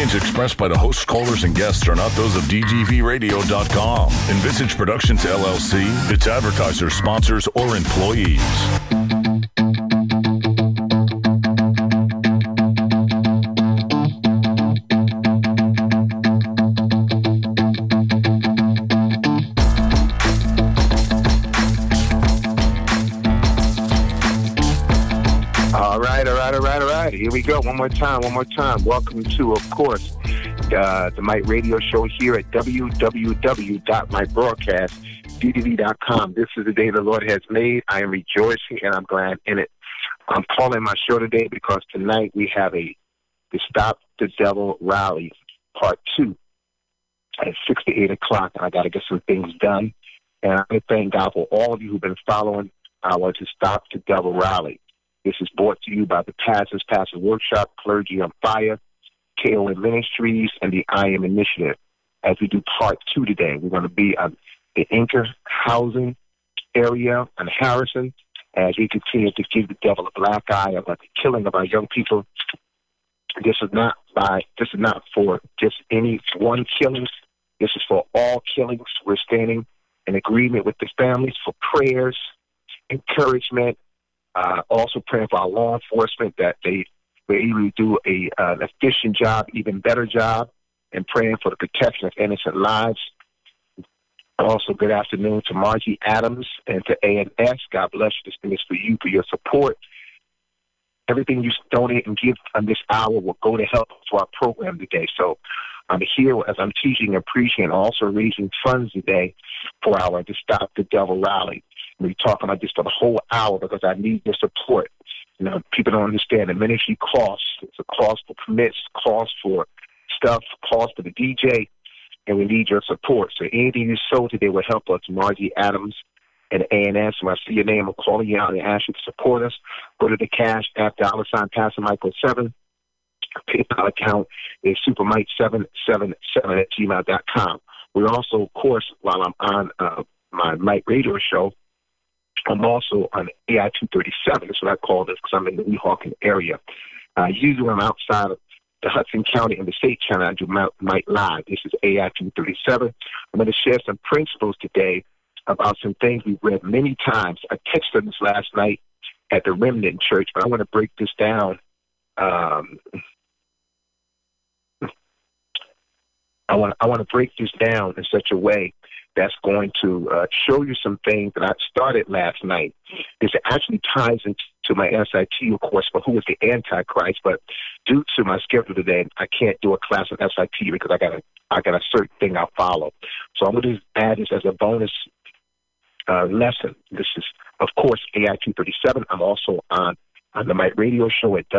opinions expressed by the hosts, callers, and guests are not those of DGVradio.com, Envisage Productions LLC, its advertisers, sponsors, or employees. All right. Here we go. One more time. Welcome to, of course, the Mike Radio Show here at www.mybroadcast.com. This is the day the Lord has made. I am rejoicing and I'm glad in it. I'm calling my show today because tonight we have the Stop the Devil rally, part 2, at 6 to 8 o'clock. And I got to get some things done. And I thank God for all of you who've been following our To Stop the Devil rally. This is brought to you by the Pastor Workshop, Clergy on Fire, KON Ministries, and the I Am Initiative. As we do part 2 today, we're going to be on the Anchor housing area on Harrison as we continue to give the devil a black eye about the killing of our young people. This is not for just any one killing. This is for all killings. We're standing in agreement with the families for prayers, encouragement, also praying for our law enforcement that they will able to do an efficient job, even better job, and praying for the protection of innocent lives. Also, good afternoon to Margie Adams and to ANS. God bless you. This is for you, for your support. Everything you donate and give on this hour will go to help to our program today. So I'm here as I'm teaching and preaching and also raising funds today for our To Stop the Devil rally. We're talking about this for the whole hour because I need your support. You know, people don't understand the ministry costs. It's a cost for permits, cost for stuff, cost for the DJ, and we need your support. So anything you sow today will help us. Margie Adams and ANS. When I see your name, I'm calling you out and ask you to support us. Go to the Cash App, $ Pastor Michael 7. PayPal account is supermike777@gmail.com. We're also, of course, while I'm on my Mike Radio Show, I'm also on AI 237. That's what I call this because I'm in the Weehawken area. Usually when I'm outside of the Hudson County and the State Channel, I do Mike Live. This is AI 237. I'm going to share some principles today about some things we've read many times. I texted them this last night at the Remnant Church, but I want to break this down. I want to break this down in such a way that's going to show you some things that I started last night. This actually ties into my SIT, of course, for who is the Antichrist. But due to my schedule today, I can't do a class on SIT because I got a certain thing I follow. So I'm going to add this as a bonus lesson. This is, of course, AI 237. I'm also on the Mike Radio Show at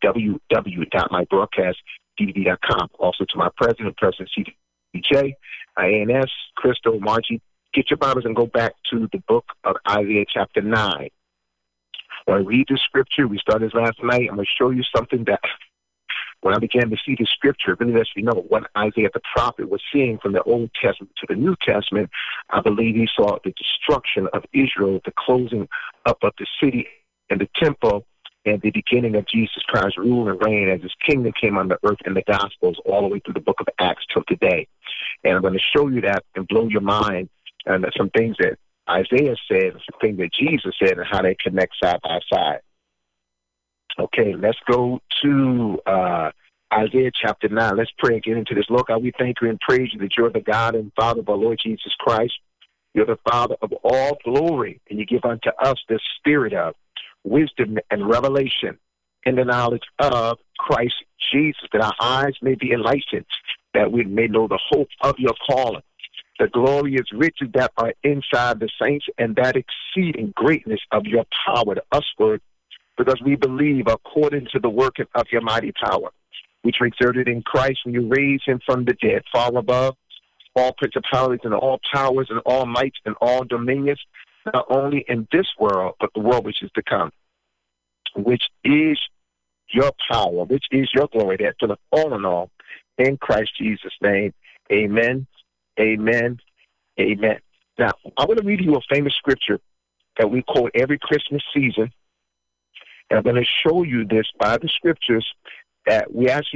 www.mybroadcast.com. Also to my President CJ, ANS, Crystal, Margie, get your Bibles and go back to the book of Isaiah chapter 9. When I read the scripture, we started last night, I'm going to show you something that when I began to see the scripture, it really lets me know what Isaiah the prophet was seeing from the Old Testament to the New Testament. I believe he saw the destruction of Israel, the closing up of the city and the temple, and the beginning of Jesus Christ's rule and reign as his kingdom came on the earth in the Gospels all the way through the book of Acts till today. And I'm going to show you that and blow your mind and some things that Isaiah said, some things that Jesus said, and how they connect side by side. Okay, let's go to Isaiah chapter 9. Let's pray and get into this. Lord God, we thank you and praise you that you're the God and Father of our Lord Jesus Christ. You're the Father of all glory, and you give unto us the spirit of wisdom and revelation in the knowledge of Christ Jesus, that our eyes may be enlightened, that we may know the hope of your calling, the glorious riches that are inside the saints, and that exceeding greatness of your power to usward, because we believe according to the working of your mighty power, which you exerted in Christ when you raised him from the dead, far above all principalities and all powers and all mights and all dominions, not only in this world, but the world which is to come, which is your power, which is your glory, that filleth all in all, in Christ Jesus' name. Amen, amen, amen. Now, I'm going to read you a famous scripture that we quote every Christmas season, and I'm going to show you this by the scriptures that we actually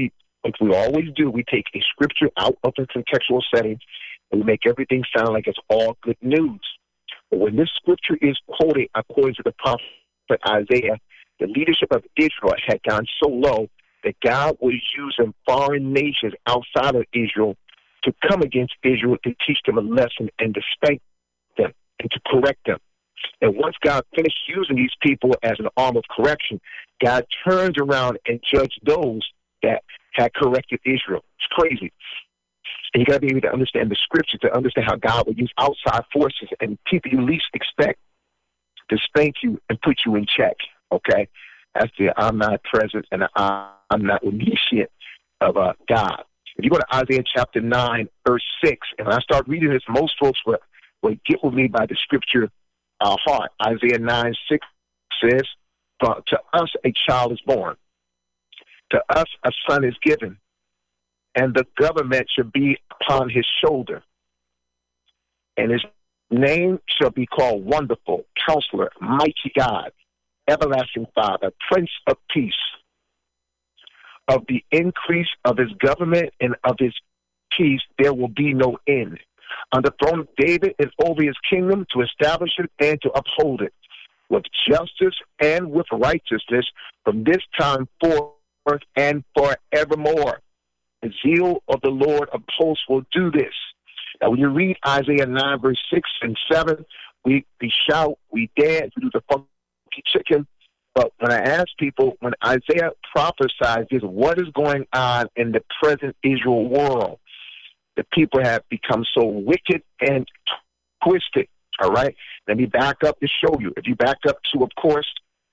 Like we always do, we take a scripture out of the contextual setting and we make everything sound like it's all good news. But when this scripture is quoted according to the prophet Isaiah, the leadership of Israel had gone so low that God was using foreign nations outside of Israel to come against Israel to teach them a lesson and to spank them and to correct them. And once God finished using these people as an arm of correction, God turned around and judged those that had corrected Israel. It's crazy. And you got to be able to understand the scripture to understand how God would use outside forces and people you least expect to spank you and put you in check. Okay? That's the I'm not present and I'm not omniscient of God. If you go to Isaiah chapter 9, verse 6, and when I start reading this, most folks will get with me by the scripture heart. Isaiah 9, 6 says, to us a child is born. To us a son is given, and the government shall be upon his shoulder. And his name shall be called Wonderful, Counselor, Mighty God, Everlasting Father, Prince of Peace. Of the increase of his government and of his peace there will be no end. On the throne of David and over his kingdom, to establish it and to uphold it with justice and with righteousness from this time forth and forevermore. The zeal of the Lord of hosts will do this. Now, when you read Isaiah 9, verse 6 and 7, we shout, we dance, we do the funky chicken. But when I ask people, when Isaiah prophesies this, what is going on in the present Israel world? The people have become so wicked and twisted. All right? Let me back up to show you. If you back up to, of course,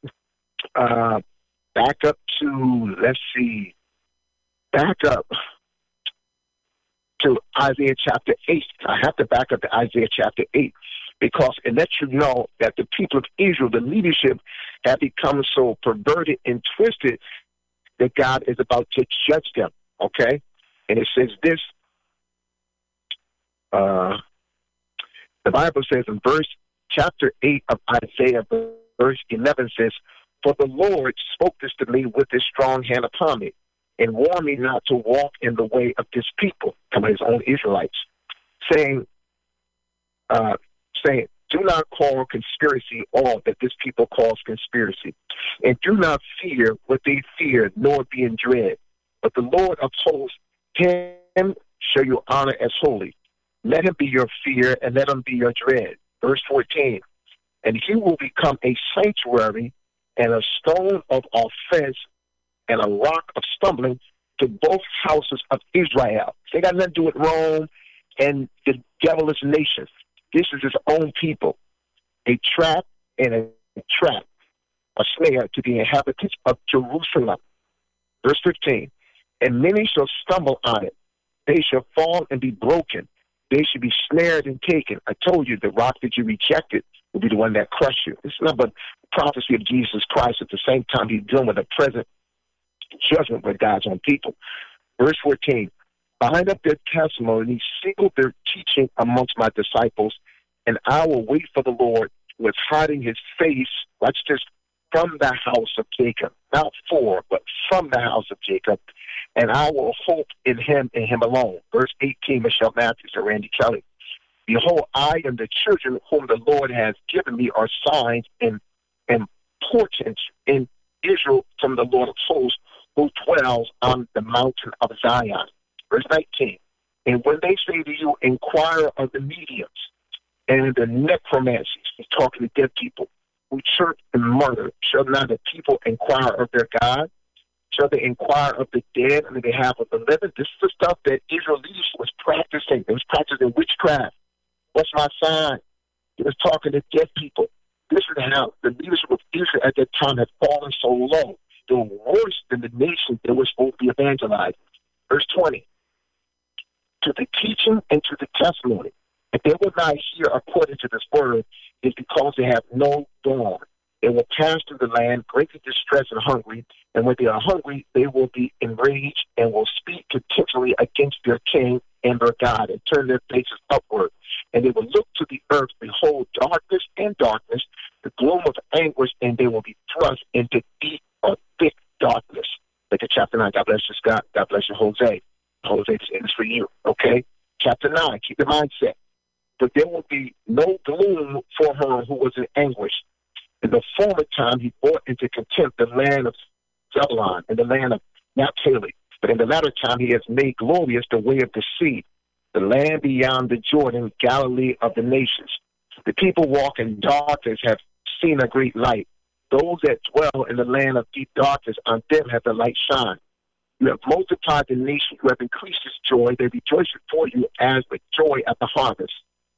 back up to Isaiah chapter 8. I have to back up to Isaiah chapter 8 because it lets you know that the people of Israel, the leadership, have become so perverted and twisted that God is about to judge them, okay? And it says this, the Bible says in chapter 8 of Isaiah, verse 11 says, for the Lord spoke this to me with his strong hand upon me, and warned me not to walk in the way of this people, his own Israelites, saying, do not call conspiracy all that this people calls conspiracy, and do not fear what they fear, nor be in dread. But the Lord upholds him, shall you honor as holy. Let him be your fear, and let him be your dread. Verse 14, and he will become a sanctuary and a stone of offense and a rock of stumbling to both houses of Israel. They got nothing to do with Rome and the devilish nations. This is his own people. A trap, a snare to the inhabitants of Jerusalem. Verse 15, and many shall stumble on it. They shall fall and be broken. They shall be snared and taken. I told you the rock that you rejected will be the one that crushed you. It's not but prophecy of Jesus Christ. At the same time, he's dealing with the present judgment with God's own people. Verse 14, bind up their testimony, seal their teaching amongst my disciples, and I will wait for the Lord with hiding his face, watch this, from the house of Jacob. Not for, but from the house of Jacob. And I will hope in him and him alone. Verse 18, Michelle Matthews and Randy Kelly. Behold, I and the children whom the Lord has given me are signs and portents in Israel from the Lord of hosts, who dwells on the mountain of Zion. Verse 19, and when they say to you, inquire of the mediums and the necromancies, he's talking to dead people, who chirp and murder, shall not the people inquire of their God? Shall they inquire of the dead on the behalf of the living? This is the stuff that Israel leadership was practicing. It was practicing witchcraft. What's my sign? He was talking to dead people. This is how the leadership of Israel at that time had fallen so low. They were worse than the nation that was supposed to be evangelized. Verse 20, to the teaching and to the testimony. If they will not hear according to this word, it's because they have no dawn. They will pass through the land, greatly distressed and hungry, and when they are hungry, they will be enraged and will speak continually against their king and their God and turn their faces upward. And they will look to the earth, behold darkness and darkness, the gloom of anguish, and they will be thrust into deep or thick darkness. Look at chapter 9. God bless you, Scott. God bless you, Jose. Jose, this is for you, okay? Chapter 9, keep the mindset. But there will be no gloom for her who was in anguish. In the former time, he brought into contempt the land of Zebulun and the land of Naphtali. But in the latter time, he has made glorious the way of the sea, the land beyond the Jordan, Galilee of the nations. The people walk in darkness have seen a great light. Those that dwell in the land of deep darkness, on them have the light shine. You have multiplied the nation. You have increased its joy. They rejoice before you as with joy at the harvest.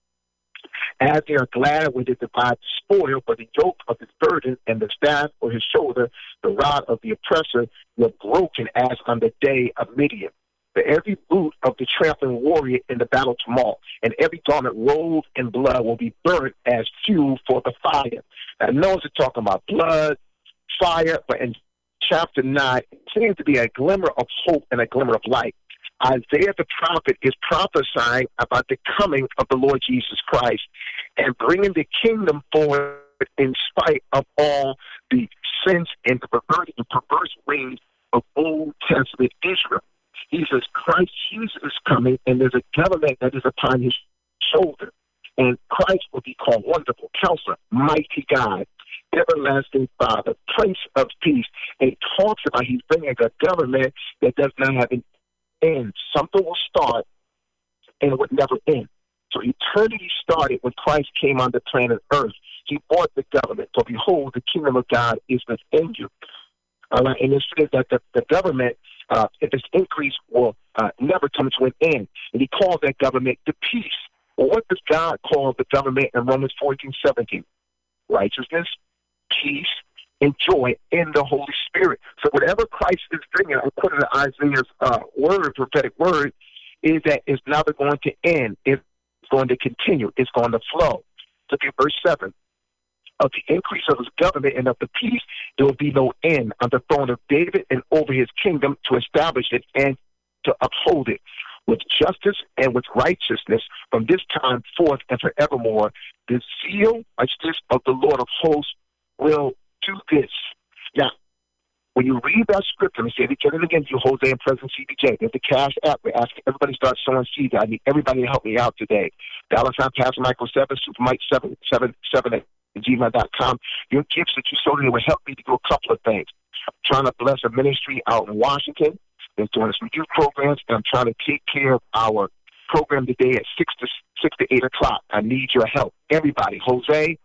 As they are glad when they divide the spoil, but the yoke of his burden and the staff for his shoulder, the rod of the oppressor, you have broken as on the day of Midian. For every boot of the trampling warrior in the battle tumult, and every garment rolled in blood will be burnt as fuel for the fire. Now, no one's talking about blood, fire, but in chapter 9, it seems to be a glimmer of hope and a glimmer of light. Isaiah the prophet is prophesying about the coming of the Lord Jesus Christ and bringing the kingdom forward in spite of all the sins and the perverse ways of Old Testament Israel. He says Christ Jesus is coming, and there's a government that is upon his shoulder. And Christ will be called Wonderful Counselor, Mighty God, Everlasting Father, Prince of Peace. And he talks about he's bringing a government that does not have an end. Something will start and it would never end. So eternity started when Christ came on the planet Earth. He bought the government. So behold, the kingdom of God is within you. All right, and it says that the government, if its increase, will never come to an end. And he calls that government the peace. Well, what does God call the government in Romans 14:17? Righteousness, peace, and joy in the Holy Spirit. So whatever Christ is bringing, I put in Isaiah's word, prophetic word, is that it's never going to end. It's going to continue. It's going to flow. Look at verse 7. Of the increase of his government and of the peace, there will be no end on the throne of David and over his kingdom, to establish it and to uphold it with justice and with righteousness from this time forth and forevermore. The zeal, righteousness of the Lord of hosts will do this. Now, when you read that scripture, and say it again and again, you Jose and President CBJ, there's the Cash App. We're asking everybody to start sowing seeds. I need everybody to help me out today. $, Pastor Michael 7, Super Mike 777 at gmail.com. Your gifts that you sow today will help me to do a couple of things. I'm trying to bless a ministry out in Washington. They're doing some youth programs, and I'm trying to take care of our program today at 6 to 8 o'clock. I need your help. Everybody, Jose,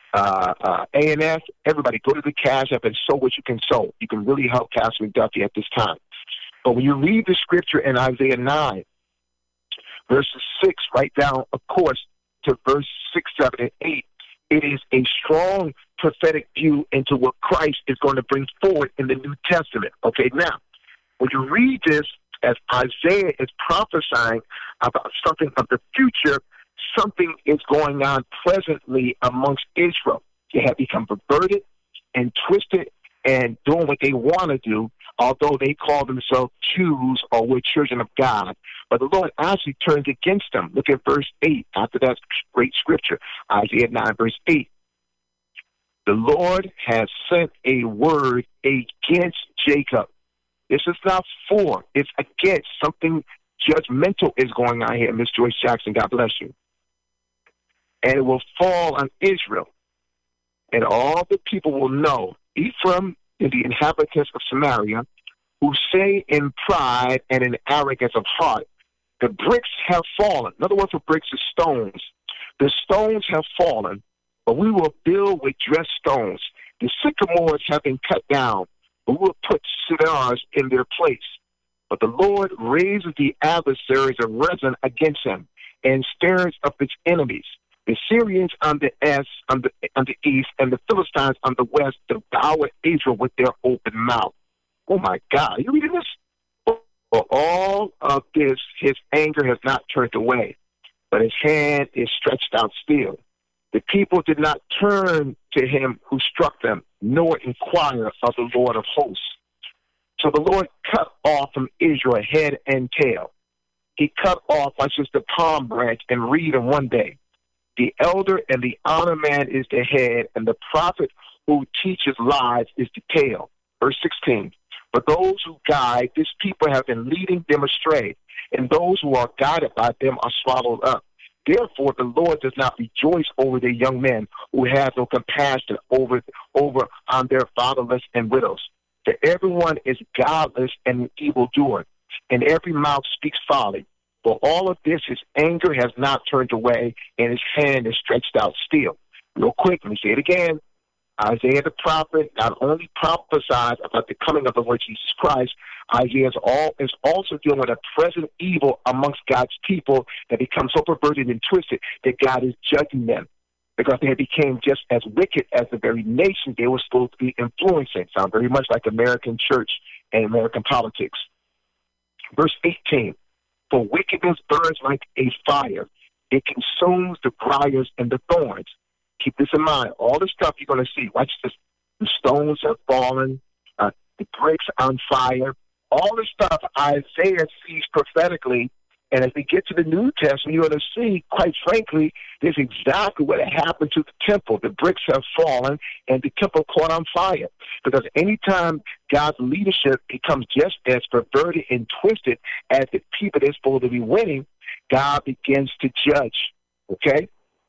ANS, everybody, go to the Cash App and sow what you can sow. You can really help Pastor McDuffie at this time. But when you read the scripture in Isaiah 9, verses 6, right down, of course, to verse 6, 7, and 8, it is a strong prophetic view into what Christ is going to bring forward in the New Testament. Okay, now, when you read this, as Isaiah is prophesying about something of the future, something is going on presently amongst Israel. They have become perverted and twisted and doing what they want to do, although they call themselves Jews or we're children of God. But the Lord actually turns against them. Look at verse 8. After that great scripture, Isaiah 9, verse 8. The Lord has sent a word against Jacob. This is not for, it's against. Something judgmental is going on here, Miss Joyce Jackson. God bless you. And it will fall on Israel. And all the people will know, Ephraim and the inhabitants of Samaria, who say in pride and in arrogance of heart, the bricks have fallen. Another word for bricks is stones. The stones have fallen, but we will build with dressed stones. The sycamores have been cut down, but we will put cedars in their place. But the Lord raises the adversaries of Rezin against him and stirs up its enemies. The Syrians on the east and the Philistines on the west devour Israel with their open mouth. Oh my God, are you reading this? For all of this, his anger has not turned away, but his hand is stretched out still. The people did not turn to him who struck them, nor inquire of the Lord of hosts. So the Lord cut off from Israel head and tail. He cut off like just the palm branch and reed in one day. The elder and the honor man is the head, and the prophet who teaches lies is the tail. Verse 16. But those who guide this people have been leading them astray, and those who are guided by them are swallowed up. Therefore, the Lord does not rejoice over the young men who have no compassion over on their fatherless and widows. For everyone is godless and an evildoer, and every mouth speaks folly. For all of this, his anger has not turned away, and his hand is stretched out still. Real quick, let me say it again. Isaiah the prophet not only prophesies about the coming of the Lord Jesus Christ, Isaiah is also dealing with a present evil amongst God's people that becomes so perverted and twisted that God is judging them because they became just as wicked as the very nation they were supposed to be influencing. Sound very much like American church and American politics. Verse 18, for wickedness burns like a fire. It consumes the briars and the thorns. Keep this in mind. All the stuff you're going to see. Watch this. The stones have fallen. The bricks on fire. All the stuff Isaiah sees prophetically. And as we get to the New Testament, you're going to see, quite frankly, this is exactly what happened to the temple. The bricks have fallen, and the temple caught on fire. Because anytime God's leadership becomes just as perverted and twisted as the people that's supposed to be winning, God begins to judge. Okay?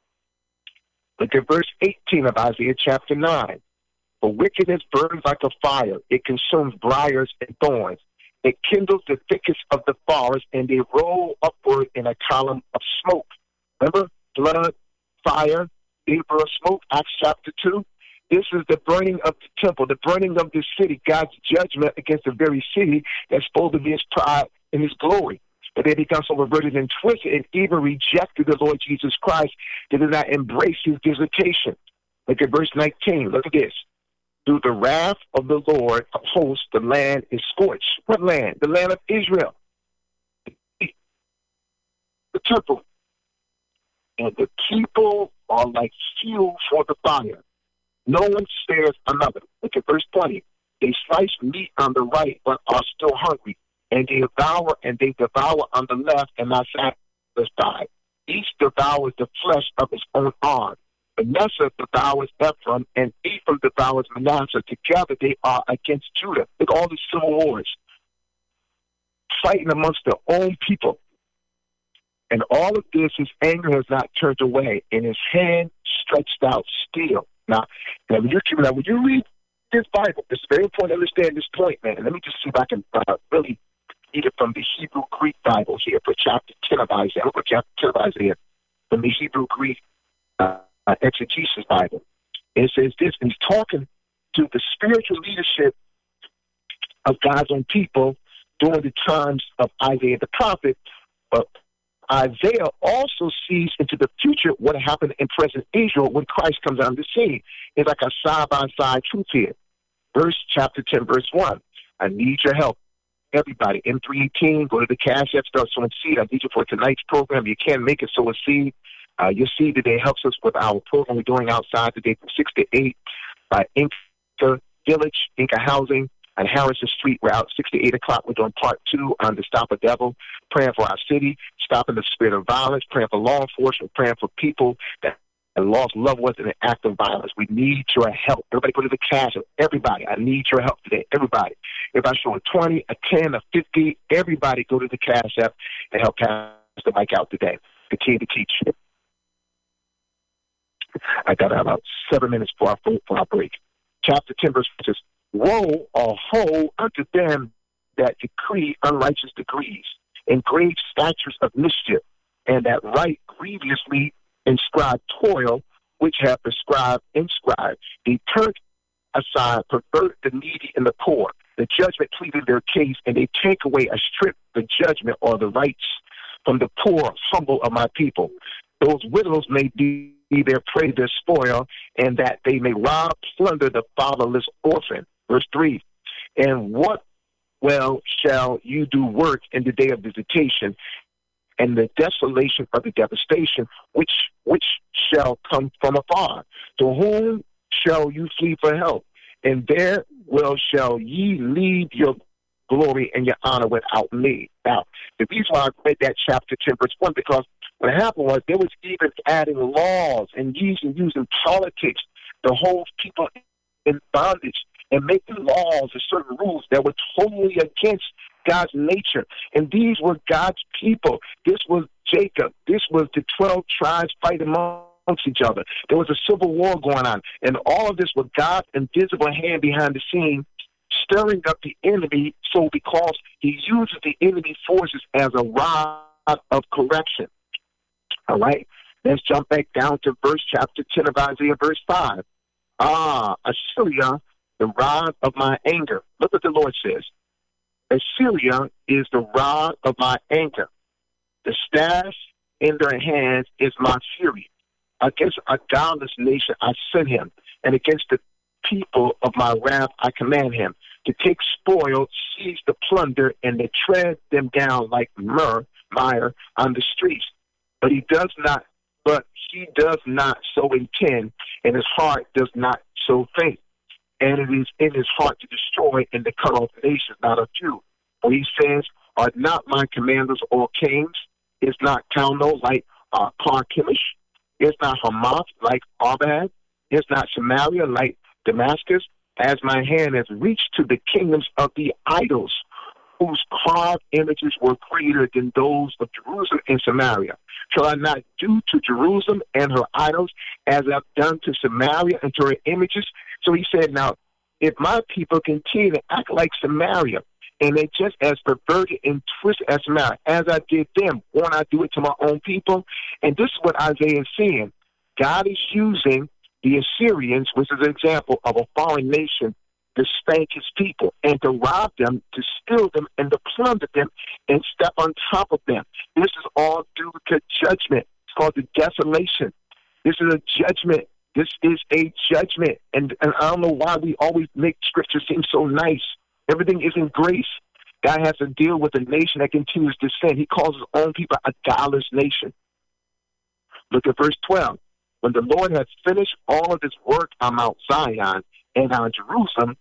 Look at verse 18 of Isaiah chapter 9. For wickedness burns like a fire. It consumes briars and thorns. It kindles the thickets of the forest, and they roll upward in a column of smoke. Remember? Blood, fire, vapor of smoke, Acts chapter 2. This is the burning of the temple, the burning of the city, God's judgment against the very city that's supposed to be his pride and his glory. But they become so perverted and twisted and even rejected the Lord Jesus Christ. They did not embrace his visitation. Look at verse 19. Look at this. Through the wrath of the Lord of hosts, the land is scorched. What land? The land of Israel. The temple. And the people are like fuel for the fire. No one spares another. Look at verse 20. They slice meat on the right, but are still hungry. And they devour on the left and not satisfied. Each devours the flesh of his own arm. Manasseh devours Ephraim, and Ephraim devours Manasseh. Together they are against Judah. Look at all the civil wars. Fighting amongst their own people. And all of this, his anger has not turned away, and his hand stretched out still. Now when you read this Bible, it's very important to understand this point, man. And let me just see if I can really read it from the Hebrew Greek Bible here for chapter 10 of Isaiah. Look at chapter 10 of Isaiah from the Hebrew Greek exegesis Bible. And it says this, and he's talking to the spiritual leadership of God's own people during the times of Isaiah the prophet. But Isaiah also sees into the future what happened in present Israel when Christ comes on the scene. It's like a side-by-side truth here. Chapter 10, verse 1. I need your help. Everybody, M318, go to the Cash App, start sowing seed. I need you for tonight's program. You can't make it, sow a seed. Your seed today helps us with our program we're doing outside today from 6 to 8 by Inca Village, Inca Housing, on Harrison Street route, 6 to 8 o'clock. We're doing part 2 on the Stop a Devil, praying for our city, stopping the spirit of violence, praying for law enforcement, praying for people that lost loved ones in an act of violence. We need your help. Everybody go to the Cash App. Everybody, I need your help today. Everybody. If I show a 20, a 10, a 50, everybody go to the Cash App and help Pastor Mike out today. Continue to teach. I got about 7 minutes for our break. Chapter 10, verse 1 says, woe or woe unto them that decree unrighteous decrees, engrave statutes of mischief, and that write grievously inscribed toil, which have inscribed. They turn aside, pervert the needy and the poor. The judgment pleaded their case, and they take away or strip the judgment or the rights from the poor, humble of my people. Those widows may be their prey, their spoil, and that they may rob, plunder the fatherless orphan. Verse 3, and what well shall you do work in the day of visitation, and the desolation of the devastation, which shall come from afar? To whom shall you flee for help? And there well shall ye leave your glory and your honor without me. Now, the reason why I read that chapter 10, verse 1, because what happened was there was even adding laws and using politics to hold people in bondage. and making laws and certain rules that were totally against God's nature. And these were God's people. This was Jacob. This was the 12 tribes fighting amongst each other. There was a civil war going on. And all of this was God's invisible hand behind the scene, stirring up the enemy, so because he uses the enemy forces as a rod of correction. All right? Let's jump back down to chapter 10 of Isaiah, verse 5. Assyria, the rod of my anger. Look what the Lord says. Assyria is the rod of my anger. The staff in their hands is my fury. Against a godless nation I send him, and against the people of my wrath I command him, to take spoil, seize the plunder, and to tread them down like mire on the streets. But he does not so intend, and his heart does not so think. And it is in his heart to destroy and to cut off nations, not a few. For he says, are not my commanders all kings? Is not Calno like Carchemish? Is not Hamath like Arpad? Is not Samaria like Damascus? As my hand has reached to the kingdoms of the idols, whose carved images were greater than those of Jerusalem and Samaria. Shall I not do to Jerusalem and her idols as I've done to Samaria and to her images? So he said, now, if my people continue to act like Samaria, and they just as perverted and twisted as Samaria, as I did them, won't I do it to my own people? And this is what Isaiah is saying. God is using the Assyrians, which is an example of a foreign nation, to spank his people and to rob them, to steal them, and to plunder them and step on top of them. This is all due to judgment. It's called the desolation. This is a judgment. This is a judgment. And I don't know why we always make Scripture seem so nice. Everything isn't grace. God has to deal with a nation that continues to sin. He calls his own people a godless nation. Look at verse 12. When the Lord has finished all of his work on Mount Zion and on Jerusalem,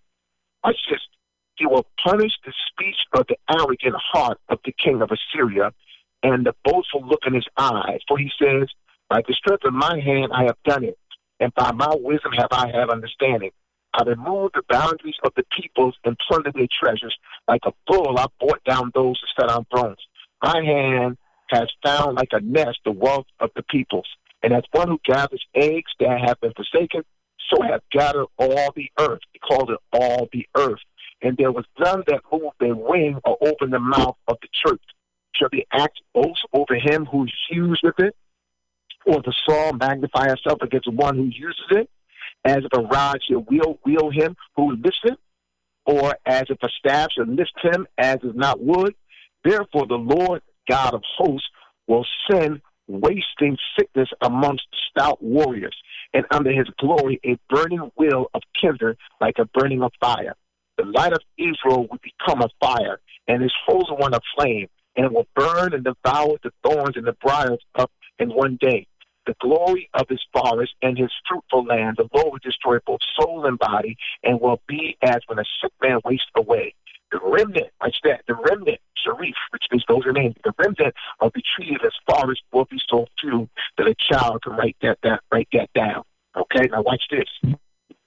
he will punish the speech of the arrogant heart of the king of Assyria and the boastful look in his eyes. For he says, by the strength of my hand I have done it, and by my wisdom have I had understanding. I removed the boundaries of the peoples and plundered their treasures. Like a bull, I brought down those who sat on thrones. My hand has found like a nest the wealth of the peoples. And as one who gathers eggs that have been forsaken, so I have gathered all the earth. He called it all the earth. And there was none that moved their wing or opened the mouth of the church. Shall the axe boast over him who hews with it? Or the saw magnify itself against one who uses it? As if a rod shall wheel him who lifts it? Or as if a staff shall lift him as is not wood? Therefore the Lord God of hosts will send wasting sickness amongst stout warriors, and under his glory a burning will of kindred like a burning of fire. The light of Israel will become a fire, and his foes one a flame, and it will burn and devour the thorns and the briars up in one day. The glory of his forest and his fruitful land, the Lord will destroy both soul and body, and will be as when a sick man wastes away. The remnant, the remnant, Sharif, which means those are named, the remnant of the tree of his forest will be so few that a child can write that down. Okay, now watch this. We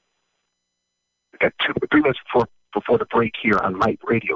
got 3 minutes before the break here on Mike Radio,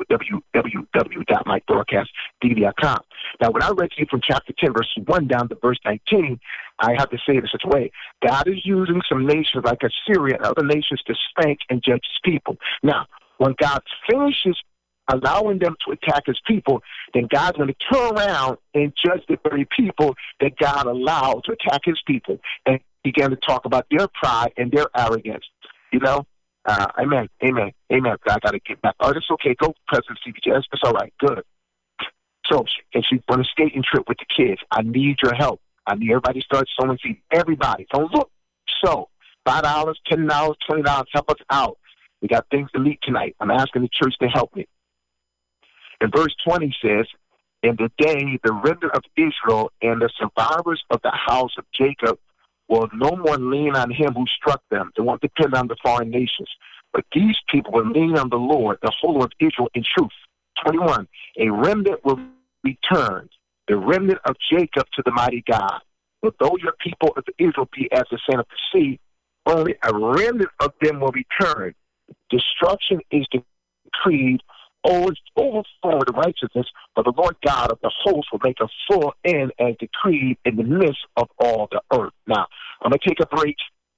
www.mikebroadcasttv.com. Now, when I read to you from chapter 10, verse 1 down to verse 19, I have to say it in such a way. God is using some nations like Assyria and other nations to spank and judge his people. Now, when God finishes allowing them to attack his people, then God's going to turn around and judge the very people that God allowed to attack his people and began to talk about their pride and their arrogance. You know? Amen. I got to get back. Oh, it's okay. Go, President CBJ. It's all right. Good. So, and she's on a skating trip with the kids. I need your help. I need everybody to start sowing seeds. Everybody. Don't look. So, $5, $10, $20. Help us out. We got things to meet tonight. I'm asking the church to help me. And verse 20 says, in the day the remnant of Israel and the survivors of the house of Jacob will no more lean on him who struck them. They won't depend on the foreign nations. But these people will lean on the Lord, the whole of Israel, in truth. 21, a remnant will return, the remnant of Jacob to the mighty God. But though your people of Israel be as the sand of the sea, only a remnant of them will return. Destruction is decreed over the righteousness, but the Lord God of the host will make a full end and decreed in the midst of all the earth. Now, I'm going to take a break.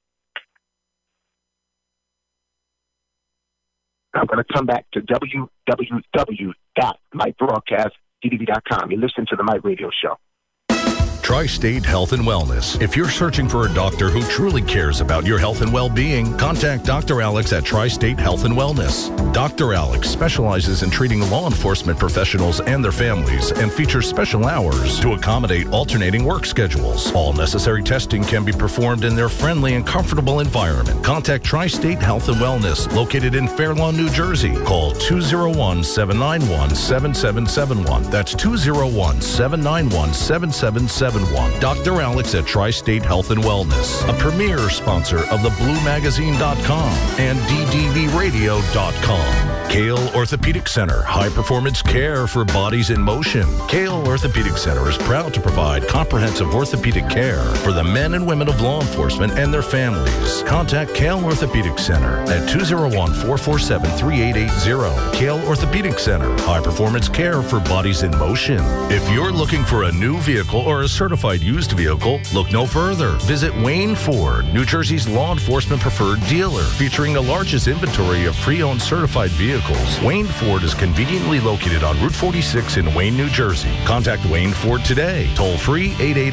I'm going to come back to www.mybroadcastdv.com. You listen to the Mike Radio Show. Tri-State Health and Wellness. If you're searching for a doctor who truly cares about your health and well-being, contact Dr. Alex at Tri-State Health and Wellness. Dr. Alex specializes in treating law enforcement professionals and their families and features special hours to accommodate alternating work schedules. All necessary testing can be performed in their friendly and comfortable environment. Contact Tri-State Health and Wellness, located in Fair Lawn, New Jersey. Call 201-791-7771. That's 201-791-7771. Dr. Alex at Tri-State Health and Wellness, a premier sponsor of thebluemagazine.com and ddvradio.com. Kale Orthopedic Center, high-performance care for bodies in motion. Kale Orthopedic Center is proud to provide comprehensive orthopedic care for the men and women of law enforcement and their families. Contact Kale Orthopedic Center at 201-447-3880. Kale Orthopedic Center, high-performance care for bodies in motion. If you're looking for a new vehicle or a certified used vehicle, look no further. Visit Wayne Ford, New Jersey's law enforcement preferred dealer, featuring the largest inventory of pre-owned certified vehicles. Wayne Ford is conveniently located on Route 46 in Wayne, New Jersey. Contact Wayne Ford today. Toll free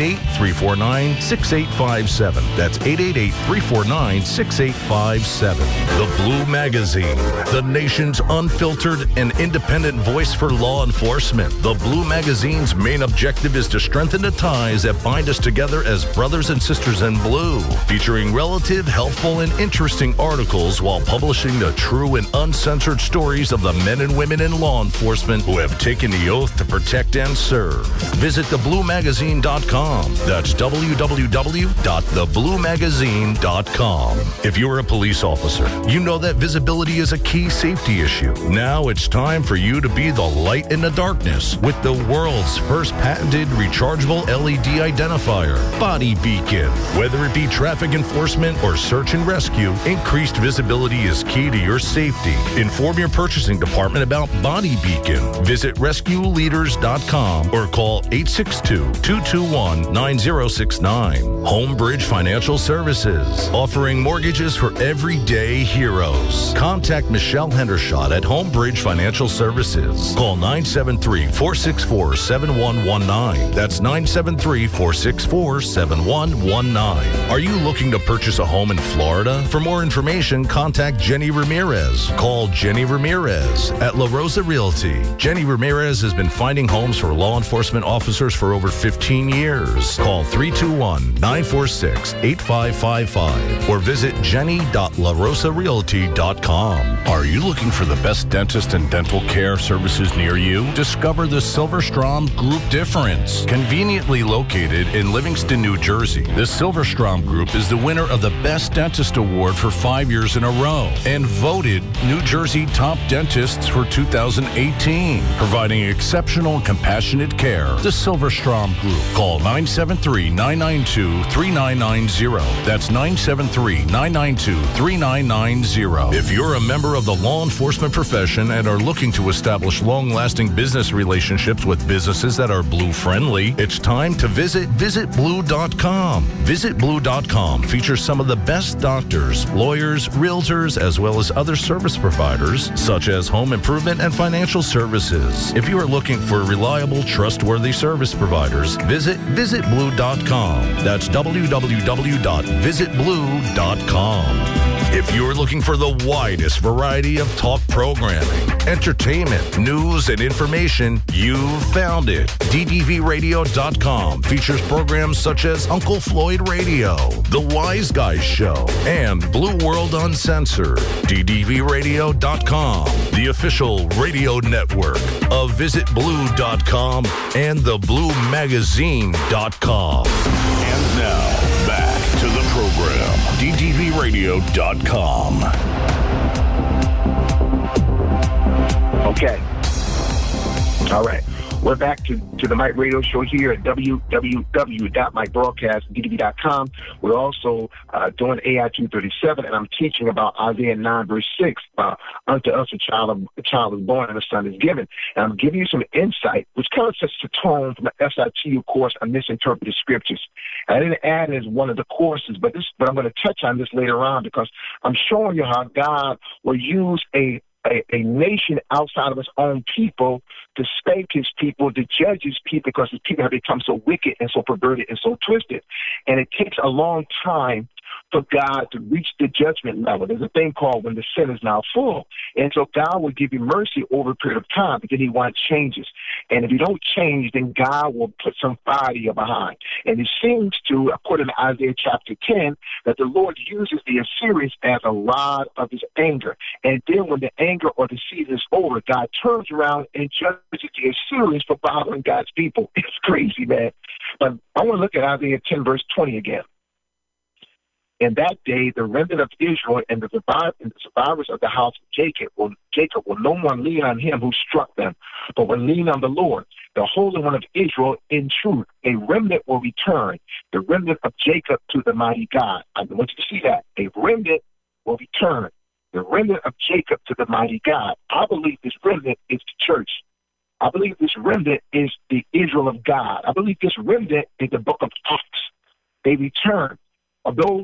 888-349-6857. That's 888-349-6857. The Blue Magazine, the nation's unfiltered and independent voice for law enforcement. The Blue Magazine's main objective is to strengthen the ties that bind us together as brothers and sisters in blue, featuring relative, helpful, and interesting articles while publishing the true and uncensored stories of the men and women in law enforcement who have taken the oath to protect and serve. Visit thebluemagazine.com. That's www.thebluemagazine.com. If you're a police officer, you know that visibility is a key safety issue. Now it's time for you to be the light in the darkness with the world's first patented rechargeable LED identifier, Body Beacon. Whether it be traffic enforcement or search and rescue, increased visibility is key to your safety. Inform your purchasing department about Body Beacon. Visit rescueleaders.com or call 862-221-9069. Homebridge Financial Services, offering mortgages for everyday heroes. Contact Michelle Hendershot at Homebridge Financial Services. Call 973-464-7119. That's 973-464-7119. Are you looking to purchase a home in Florida? For more information, contact Jenny Ramirez. Call Jenny Ramirez at La Rosa Realty. Jenny Ramirez has been finding homes for law enforcement officers for over 15 years. Call 321-946-8555 or visit jenny.larosarealty.com. Are you looking for the best dentist and dental care services near you? Discover the Silverstrom Group difference. Conveniently located in Livingston, New Jersey, the Silverstrom Group is the winner of the Best Dentist Award for 5 years in a row and voted New Jersey Top Dentists for 2018, providing exceptional and compassionate care. The Silverstrom Group. Call 973-992-3990. That's 973-992-3990. If you're a member of the law enforcement profession and are looking to establish long-lasting business relationships with businesses that are blue-friendly, it's time to visit visitblue.com. Visitblue.com features some of the best doctors, lawyers, realtors, as well as other service providers, such as home improvement and financial services. If you are looking for reliable, trustworthy service providers, visit visitblue.com. That's www.visitblue.com. If you're looking for the widest variety of talk programming, entertainment, news, and information, you've found it. DDVRadio.com features programs such as Uncle Floyd Radio, The Wise Guys Show, and Blue World Uncensored. DDVRadio.com, the official radio network of VisitBlue.com and TheBlueMagazine.com. And now, back to the program. DDVRadio.com. Okay. All right. We're back to the Mike Radio Show here at www.mikebroadcastdb.com. We're also doing AI 237, and I'm teaching about Isaiah 9, verse 6. Unto us a child is born and a son is given. And I'm giving you some insight, which kind of sets the tone from the SITU course on misinterpreted scriptures. And I didn't add it as one of the courses, but I'm going to touch on this later on because I'm showing you how God will use a nation outside of his own people to spank his people, to judge his people, because his people have become so wicked and so perverted and so twisted. And it takes a long time for God to reach the judgment level. There's a thing called when the sin is now full. And so God will give you mercy over a period of time, but then he wants changes. And if you don't change, then God will put some fire to you behind. And it seems to, according to Isaiah chapter 10, that the Lord uses the Assyrians as a rod of his anger. And then when the anger or the season is over, God turns around and judges the Assyrians for bothering God's people. It's crazy, man. But I want to look at Isaiah 10, verse 20 again. In that day, the remnant of Israel and the survivors of the house of Jacob will no more lean on him who struck them, but will lean on the Lord, the Holy One of Israel in truth. A remnant will return, the remnant of Jacob to the mighty God. I want you to see that. A remnant will return, the remnant of Jacob to the mighty God. I believe this remnant is the church. I believe this remnant is the Israel of God. I believe this remnant is the book of Acts. They return. Although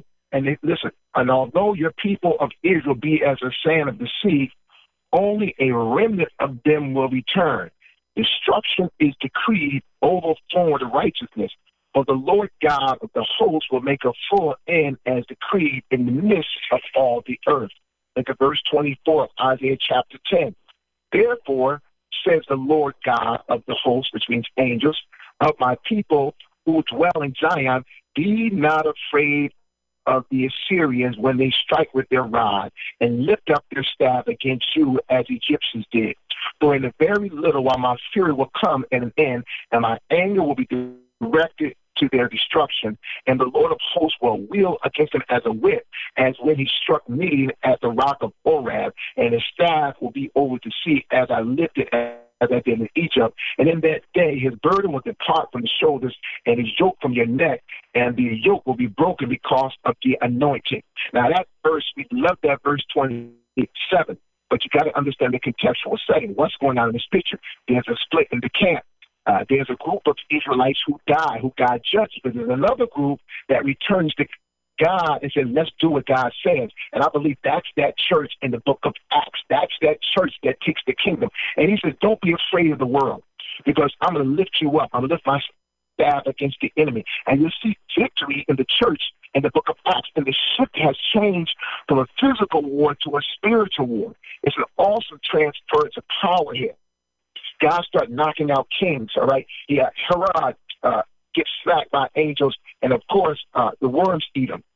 your people of Israel be as the sand of the sea, only a remnant of them will return. Destruction is decreed, overflowing with righteousness. For the Lord God of the hosts will make a full end as decreed in the midst of all the earth. Look at verse 24 of Isaiah chapter 10. Therefore, says the Lord God of the hosts, which means angels, of my people who dwell in Zion, be not afraid of the Assyrians when they strike with their rod and lift up their staff against you as Egyptians did. For in a very little while my fury will come at an end, and my anger will be directed to their destruction, and the Lord of hosts will wield against them as a whip, as when he struck Midian at the rock of Orab, and his staff will be over the sea as I lifted as I did in Egypt. And in that day, his burden will depart from the shoulders and his yoke from your neck, and the yoke will be broken because of the anointing. Now that verse, we love that verse 27, but you got to understand the contextual setting. What's going on in this picture? There's a split in the camp. There's a group of Israelites who die, who God judges, but there's another group that returns to God and says, let's do what God says. And I believe that's that church in the book of Acts. That's that church that takes the kingdom. And he says, don't be afraid of the world, because I'm going to lift you up. I'm going to lift my staff against the enemy. And you'll see victory in the church in the book of Acts. And the shift has changed from a physical war to a spiritual war. It's an awesome transference of power here. God started knocking out kings, all right? Yeah, Herod gets smacked by angels, and of course, the worms eat him.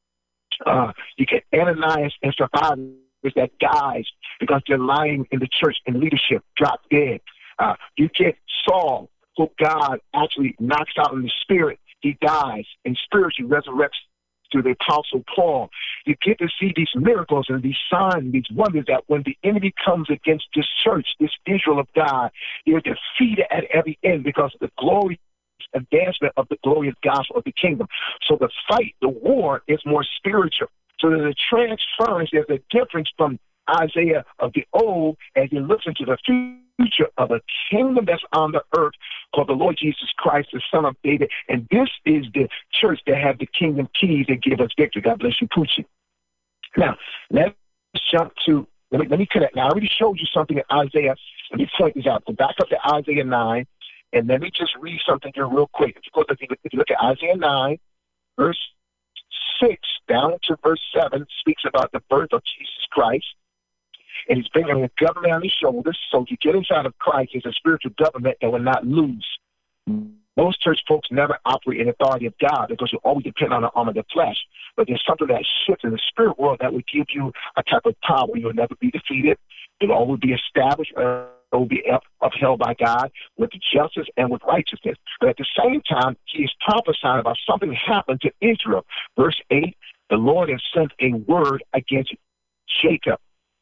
You get Ananias and Sapphira that dies because they're lying in the church and leadership, drop dead. You get Saul, who God actually knocks out in the spirit. He dies and spiritually resurrects through the Apostle Paul. You get to see these miracles and these signs, these wonders, that when the enemy comes against this church, this Israel of God, you're defeated at every end because of the glory advancement of the glorious gospel of the kingdom. So the fight, the war, is more spiritual. So there's a transference, there's a difference from Isaiah of the old as he looks into the future of a kingdom that's on the earth called the Lord Jesus Christ, the Son of David. And this is the church that have the kingdom keys that give us victory. God bless you, Poochie. Now, let's jump to, let me connect. Now, I already showed you something in Isaiah. Let me point this out. Go back up to Isaiah 9. And let me just read something here real quick. If you look at Isaiah 9, verse 6 down to verse 7, speaks about the birth of Jesus Christ. And he's bringing a government on his shoulders. So you get inside of Christ, it's a spiritual government that will not lose. Most church folks never operate in authority of God because you always depend on the arm of the flesh. But there's something that shifts in the spirit world that will give you a type of power. You'll never be defeated. You'll always be established. It will be upheld by God with justice and with righteousness. But at the same time, he is prophesying about something happened to Israel. Verse 8, the Lord has sent a word against Jacob.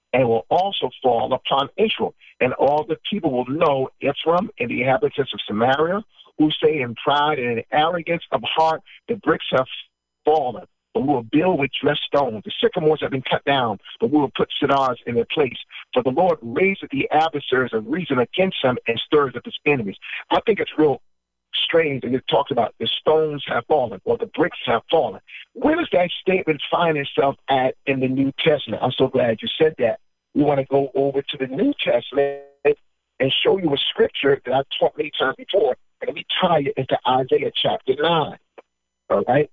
and will also fall upon Israel. And all the people will know Ephraim and the inhabitants of Samaria, who say in pride and in arrogance of heart, the bricks have fallen, but we will build with dressed stones. The sycamores have been cut down, but we will put cedars in their place. For the Lord raiseth the adversaries of reason against them and stirs up his enemies. I think it's real strange that it talks about the stones have fallen or the bricks have fallen. Where does that statement find itself at in the New Testament? I'm so glad you said that. We want to go over to the New Testament and show you a scripture that I've taught many times before. And let me tie it into Isaiah chapter 9. All right?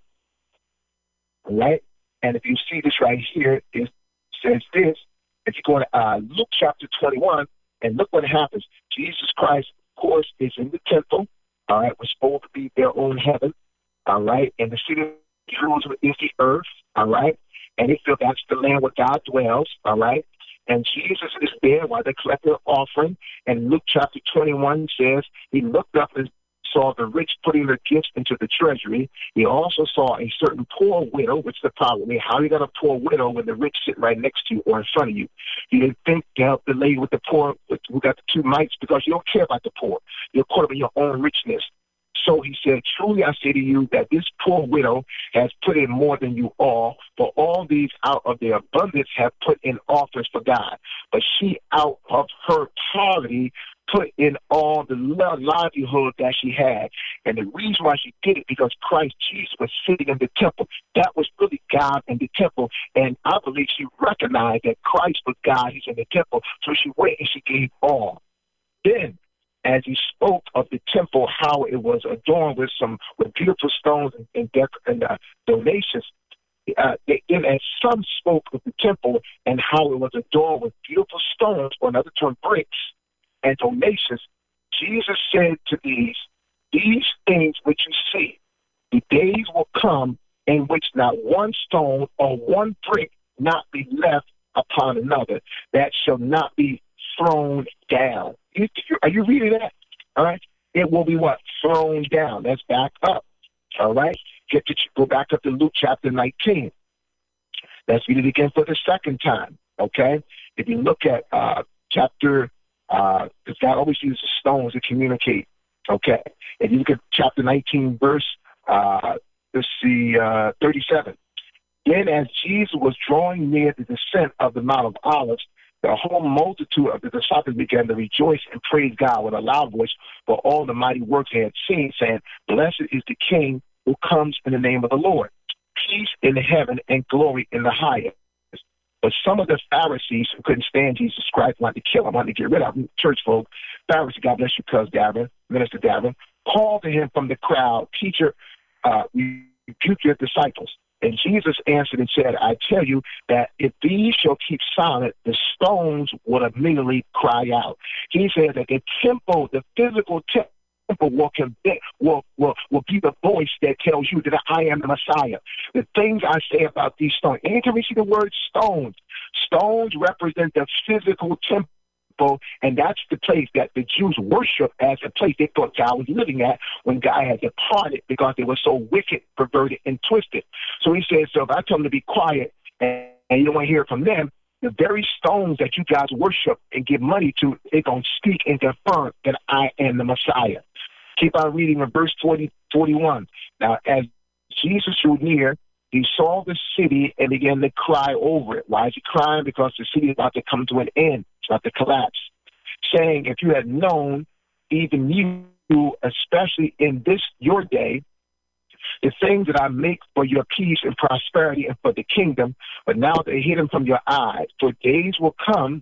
All right? And if you see this right here, it says this. If you go to Luke chapter 21, and look what happens. Jesus Christ, of course, is in the temple. All right? We're supposed to be their own heaven. All right? And the city of Jerusalem is the earth. All right? And they feel that's the land where God dwells. All right? And Jesus is there while they collect their offering. And Luke chapter 21 says, he looked up and saw the rich putting their gifts into the treasury. He also saw a certain poor widow, which is the problem. How you got a poor widow when the rich sit right next to you or in front of you? You didn't think to help the lady with the poor who got the two mites because you don't care about the poor. You're caught up in your own richness. So he said, truly I say to you that this poor widow has put in more than you all, for all these out of their abundance have put in offerings for God. But she out of her poverty put in all the livelihood that she had. And the reason why she did it, because Christ Jesus was sitting in the temple. That was really God in the temple. And I believe she recognized that Christ was God. He's in the temple. So she went and she gave all. Then, as he spoke of the temple, how it was adorned with beautiful stones and donations, then as some spoke of the temple and how it was adorned with beautiful stones, or another term, bricks, and donations, Jesus said to these things which you see, the days will come in which not one stone or one brick not be left upon another, that shall not be thrown down. Are you reading that? All right. It will be what? Thrown down. That's back up. All right. Go back up to Luke chapter 19. Let's read it again for the second time. Okay. If you look at chapter, because God always uses stones to communicate. Okay. If you look at chapter 19, verse, 37. Then as Jesus was drawing near the descent of the Mount of Olives, the whole multitude of the disciples began to rejoice and praise God with a loud voice for all the mighty works they had seen, saying, blessed is the King who comes in the name of the Lord. Peace in heaven and glory in the highest. But some of the Pharisees who couldn't stand Jesus Christ, wanted to kill him, wanted to get rid of him, church folk, Pharisees, God bless you, cuz Gavin, Minister Gavin, called to him from the crowd, teacher, rebuke your disciples. And Jesus answered and said, I tell you that if these shall keep silent, the stones will immediately cry out. He said that the temple, the physical temple will be the voice that tells you that I am the Messiah. The things I say about these stones. Anytime we see the word stones, stones represent the physical temple. And that's the place that the Jews worship as a place they thought God was living at when God had departed, because they were so wicked, perverted, and twisted. So he says, so if I tell them to be quiet and you don't want to hear from them, the very stones that you guys worship and give money to, they're going to speak and confirm that I am the Messiah. Keep on reading in verse 41. Now, as Jesus drew near, he saw the city and began to cry over it. Why is he crying? Because the city is about to come to an end. It's about to collapse. Saying, if you had known, even you, especially in this your day, the things that I make for your peace and prosperity and for the kingdom, but now they're hidden from your eyes. For days will come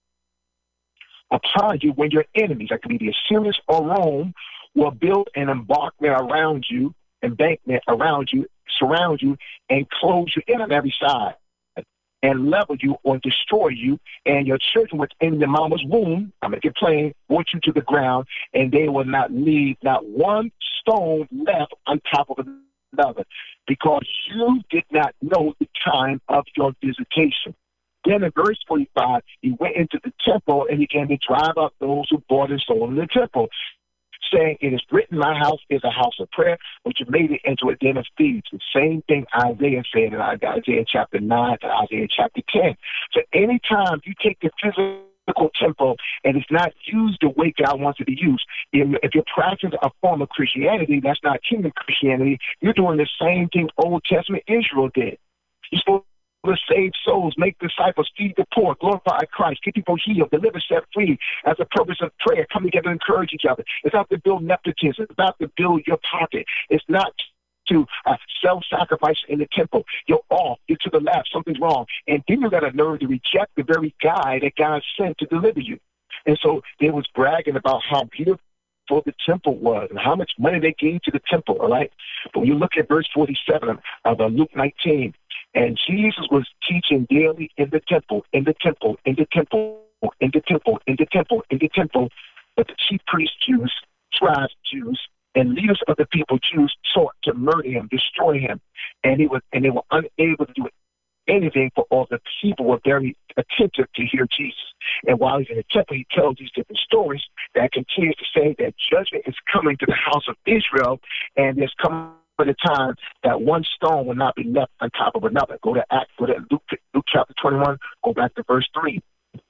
upon you when your enemies, that could be the Assyrians or Rome, will build an embankment around you, surround you, and close you in on every side, and level you or destroy you, and your children within your mama's womb, I make it plain, put you to the ground, and they will not leave not one stone left on top of another, because you did not know the time of your visitation. Then in verse 45, he went into the temple and began to drive out those who bought and sold in the temple, saying, it is written, my house is a house of prayer, but you made it into a den of thieves. The same thing Isaiah said in Isaiah chapter 9 to Isaiah chapter 10. So anytime you take the physical temple and it's not used the way God wants it to be used, if you're practicing a form of Christianity, that's not kingdom Christianity, you're doing the same thing Old Testament Israel did. You're supposed to save souls, make disciples, feed the poor, glorify Christ, get people healed, deliver, set free, as a purpose of prayer, come together and encourage each other. It's not to build nepotism. It's not to build your pocket. It's not to self-sacrifice in the temple. You're off. You're to the left. Something's wrong. And then you got a nerve to reject the very guy that God sent to deliver you. And so they was bragging about how beautiful the temple was and how much money they gave to the temple, all right? But when you look at verse 47 of Luke 19, and Jesus was teaching daily in the temple, in the temple, in the temple, in the temple, in the temple, in the temple. But the chief priests, Jews, scribes, Jews, and leaders of the people, Jews, sought to murder him, destroy him. And they were unable to do anything, for all the people were very attentive to hear Jesus. And while he's in the temple, he tells these different stories that continues to say that judgment is coming to the house of Israel, and there's coming a time that one stone will not be left on top of another. Go to Luke chapter 21, go back to verse 3.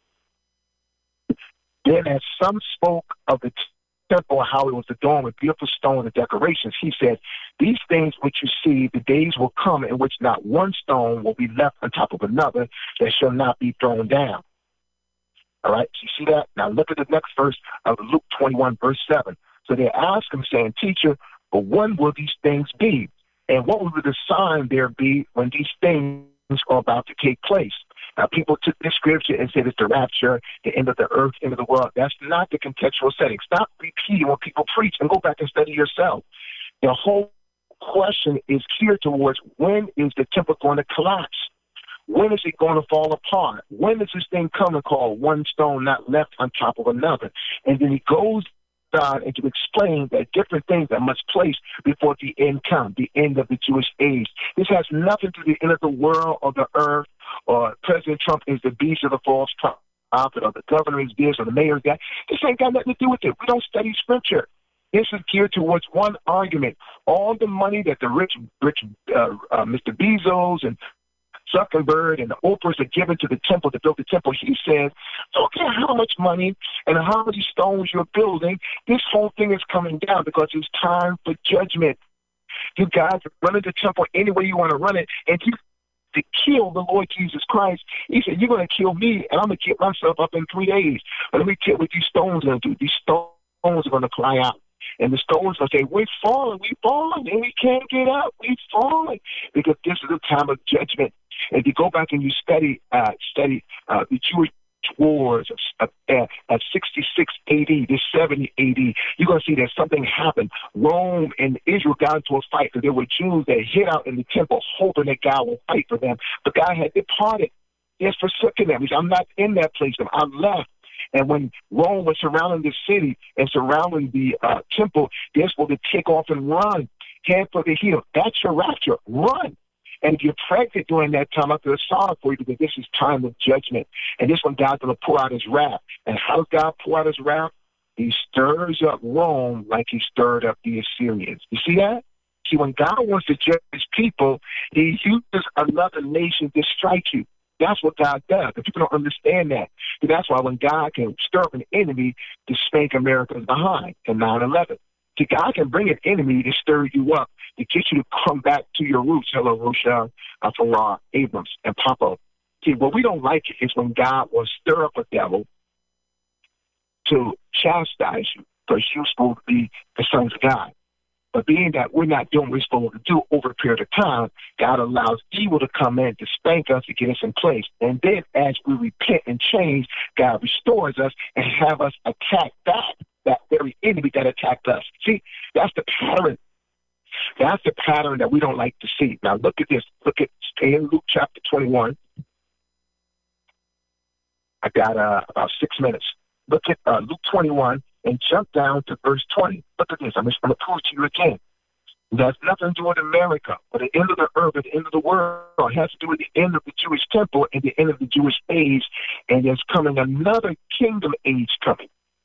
Then as some spoke of the temple, how it was adorned with beautiful stone and decorations, he said, these things which you see, the days will come in which not one stone will be left on top of another that shall not be thrown down. All right, so you see that? Now look at the next verse of Luke 21, verse 7. So they asked him, saying, Teacher, but when will these things be? And what will the sign there be when these things are about to take place? Now, people took this scripture and said it's the rapture, the end of the earth, end of the world. That's not the contextual setting. Stop repeating what people preach and go back and study yourself. The whole question is geared towards, when is the temple going to collapse? When is it going to fall apart? When is this thing coming called one stone not left on top of another? And then he goes God and to explain that different things that must place before the end come, the end of the Jewish age. This has nothing to do with the end of the world or the earth, or President Trump is the beast of the false prophet, or the governor is this, or the mayor is that. This ain't got nothing to do with it. We don't study scripture. This is geared towards one argument. All the money that the rich Mr. Bezos and Zuckerberg and the Oprahs are given to the temple to build the temple. He says, don't care how much money and how many stones you're building, this whole thing is coming down because it's time for judgment. You guys are running the temple any way you want to run it, and you to kill the Lord Jesus Christ. He said, you're going to kill me, and I'm going to get myself up in 3 days. But let me tell you what these stones are going to do. These stones are going to cry out. And the stones will say, we're falling, and we can't get up, we're falling. Because this is the time of judgment. And if you go back and you study the Jewish wars of 66 A.D. to 70 A.D., you're going to see that something happened. Rome and Israel got into a fight because there were Jews that hid out in the temple hoping that God would fight for them. But God had departed. He has forsaken them. He said, I'm not in that place. I'm left. And when Rome was surrounding the city and surrounding the temple, they're supposed to take off and run, head for the hill. That's your rapture. Run. And if you're pregnant during that time, I feel sorry for you because this is time of judgment. And this one, God's going to pour out his wrath. And how does God pour out his wrath? He stirs up Rome like he stirred up the Assyrians. You see that? See, when God wants to judge his people, he uses another nation to strike you. That's what God does. But people don't understand that. And that's why when God can stir up an enemy to spank America's behind in 9/11. See, God can bring an enemy to stir you up, to get you to come back to your roots. Hello, Rochelle, Farrar, Abrams, and Papa. See, what we don't like is when God will stir up a devil to chastise you, because you're supposed to be the sons of God. But being that we're not doing what we're supposed to do over a period of time, God allows evil to come in to spank us to get us in place. And then as we repent and change, God restores us and have us attack that very enemy that attacked us. See, that's the pattern. That's the pattern that we don't like to see. Now look at this. Stay in Luke chapter 21. I got about 6 minutes. Look at Luke 21 and jump down to verse 20. Look at this. I'm just going to prove to you again. That's nothing to do with America, but the end of the earth, the end of the world. It has to do with the end of the Jewish temple and the end of the Jewish age. And there's coming another kingdom age coming.